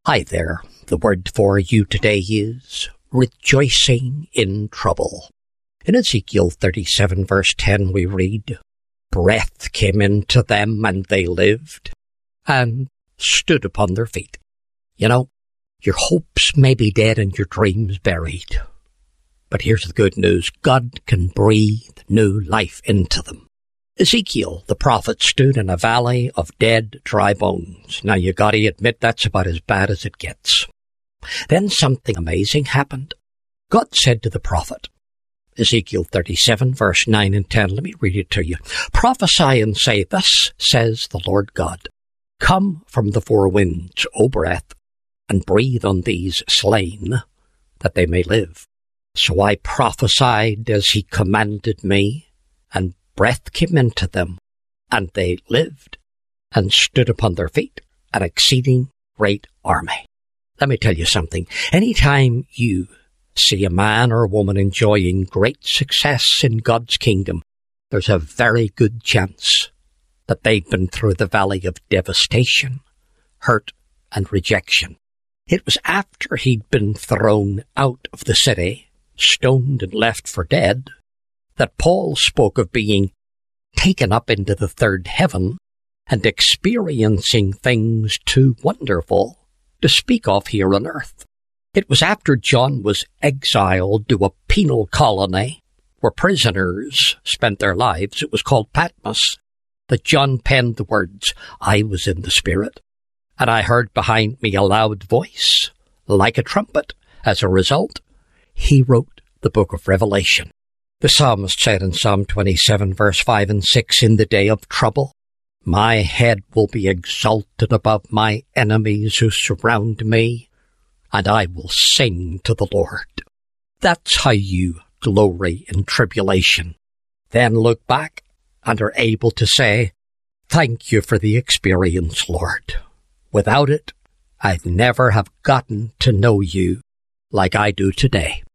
Hi there. The word for you today is rejoicing in trouble. In Ezekiel 37 verse 10 we read, "Breath came into them and they lived and stood upon their feet." You know, your hopes may be dead and your dreams buried. But here's the good news. God can breathe new life into them. Ezekiel, the prophet, stood in a valley of dead, dry bones. Now, you gotta admit that's about as bad as it gets. Then something amazing happened. God said to the prophet, Ezekiel 37, verse 9 and 10, let me read it to you. "Prophesy and say, Thus says the Lord God, Come from the four winds, O breath, and breathe on these slain, that they may live. So I prophesied as he commanded me, and breath came into them, and they lived, and stood upon their feet, an exceeding great army." Let me tell you something. Anytime you see a man or a woman enjoying great success in God's kingdom, there's a very good chance that they've been through the valley of devastation, hurt, and rejection. It was after he'd been thrown out of the city, stoned and left for dead, that Paul spoke of being taken up into the third heaven and experiencing things too wonderful to speak of here on earth. It was after John was exiled to a penal colony where prisoners spent their lives, it was called Patmos, that John penned the words, "I was in the Spirit, and I heard behind me a loud voice, like a trumpet." As a result, he wrote the book of Revelation. The psalmist said in Psalm 27, verse 5 and 6, "In the day of trouble, my head will be exalted above my enemies who surround me, and I will sing to the Lord." That's how you glory in tribulation. Then look back and are able to say, "Thank you for the experience, Lord. Without it, I'd never have gotten to know you like I do today."